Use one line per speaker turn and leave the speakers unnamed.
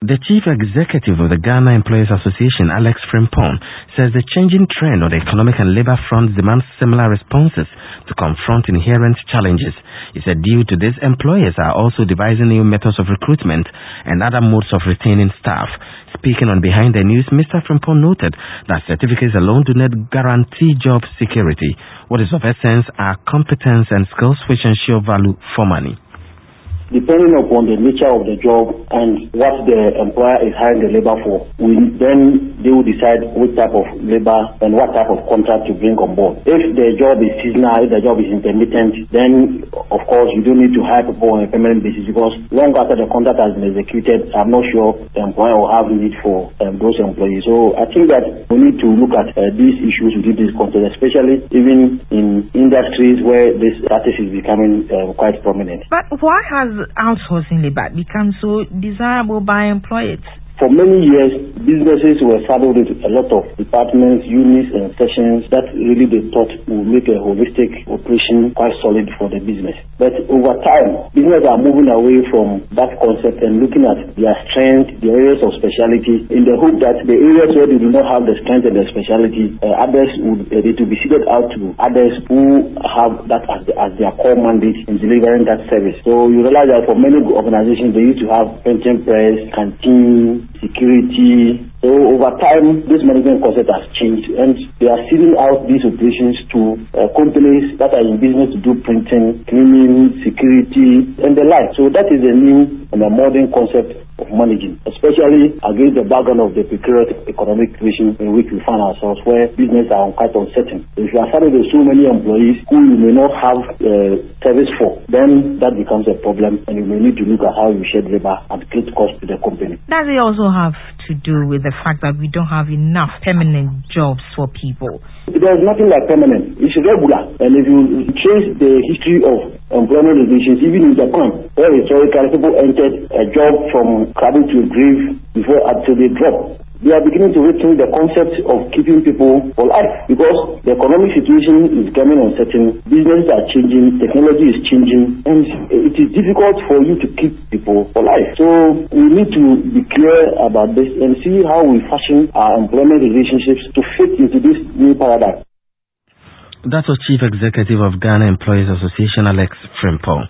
The Chief Executive of the Ghana Employees Association, Alex Frimpong, says the changing trend on the economic and labor front demands similar responses to confront inherent challenges. He said due to this, employers are also devising new methods of recruitment and other modes of retaining staff. Speaking on Behind the News, Mr. Frimpong noted that certificates alone do not guarantee job security. What is of essence are competence and skills which ensure value for money.
Depending upon the nature of the job and what the employer is hiring the labor for, then they will decide which type of labor and what type of contract to bring on board. If the job is seasonal, if the job is intermittent, then of course you don't need to hire people on a permanent basis, because long after the contract has been executed, I'm not sure the employer will have need for those employees. So I think that we need to look at these issues within this context, especially even in industries where this practice is becoming quite prominent.
But why has outsourcing labor become so desirable by employers?
For many years, businesses were saddled with a lot of departments, units, and sections that really they thought would make a holistic operation quite solid for the business. But over time, businesses are moving away from that concept and looking at their strength, their areas of specialty, in the hope that the areas where they do not have the strength and the specialty, others would it will be seeded out to others who have that as their core mandate in delivering that service. So you realize that for many organizations, they used to have printing press, canteen, security. So over time, this management concept has changed, and they are seeding out these operations to companies that are in business to do printing, cleaning, security, and the like. So that is a new and a modern concept of managing, especially against the background of the precarious economic situation in which we find ourselves, where business are quite uncertain. If you are starting with so many employees who you may not have service for, then that becomes a problem, and you may need to look at how you shed labor at great cost to the company.
Does it also have to do with the fact that we don't have enough permanent jobs for people?
There's nothing like permanent. It's regular. And if you trace the history of employment relations, even in Japan, where historically people entered a job from cradle to grave before until they drop, they are beginning to rethink the concept of keeping people for life, because the economic situation is becoming uncertain, businesses are changing, technology is changing, and it is difficult for you to keep people for life. So we need to be clear about this and see how we fashion our employment relationships to fit into this new paradigm.
That was Chief Executive of Ghana Employees Association, Alex Frimpong.